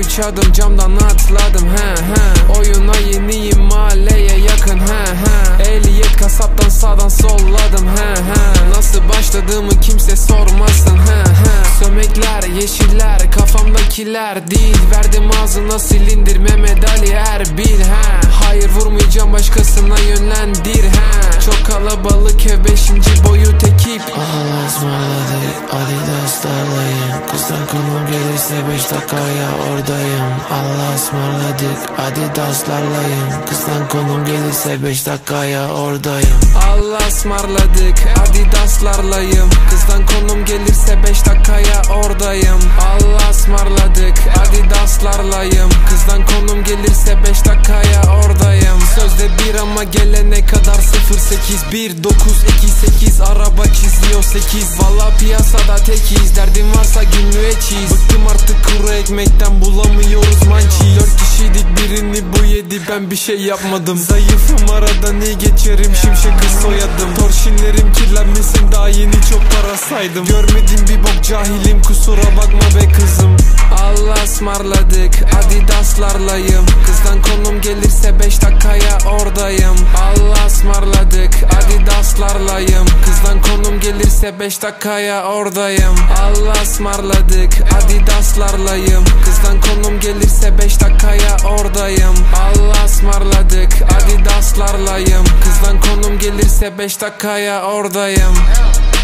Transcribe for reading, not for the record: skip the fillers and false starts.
uçadım, camdan atladım Oyuna yeniyim, mahalleye yakın Ehliyet kasaptan sağdan solladım Nasıl başladığımı kimse sormasın Sömekler, yeşiller, kafamdakiler değil. Verdim ağzına silindir, Mehmet Ali Erbil Hayır vurmayacağım, başkasına yönlendir Çok kalabalık ev, 5. boyut ekip. Allah'a ısmarladık, Adidas'larlayım. Kızdan konum gelirse 5 dakikaya oradayım. Allah'a ısmarladık, Adidas'larlayım. Kızdan konum gelirse 5 dakikaya oradayım. Allah'a ısmarladık, Adidas'larlayım. Kızdan konum gelirse 5 dakikaya oradayım. Allah'a ısmarladık, Adidas'larlayım. Kızdan konum gelirse 5 dakikaya oradayım. Sözde bir ama gelene kadar 08 1 9 2 8 araba çiziyor 8. Valla piyasada tekiz, derdim varsa günlüğe çiz. Bıktım artık kuru ekmekten, bulamıyoruz mançiz. 4 kişiydik, birini bu yedi, ben bir şey yapmadım. Zayıfım, aradan iyi geçerim, Şimşek'i soyadım. Torşinlerim kirlenmesin, daha yeni çok para saydım. Görmedim bir bok, cahilim, kusura bakma be kızım. Allah'a ısmarladık, Adidas'larlayım. Kızdan konum gelirse 5 dakikaya oradayım. Allah'a ısmarladık, Adidas'larlayım. Kızdan konum gelirse 5 dakikaya oradayım. Allah'a ısmarladık, Adidas'larlayım. Kızdan konum gelirse 5 dakikaya oradayım. Allah'a ısmarladık, Adidas'larlayım. Kızdan konum gelirse 5 dakikaya oradayım.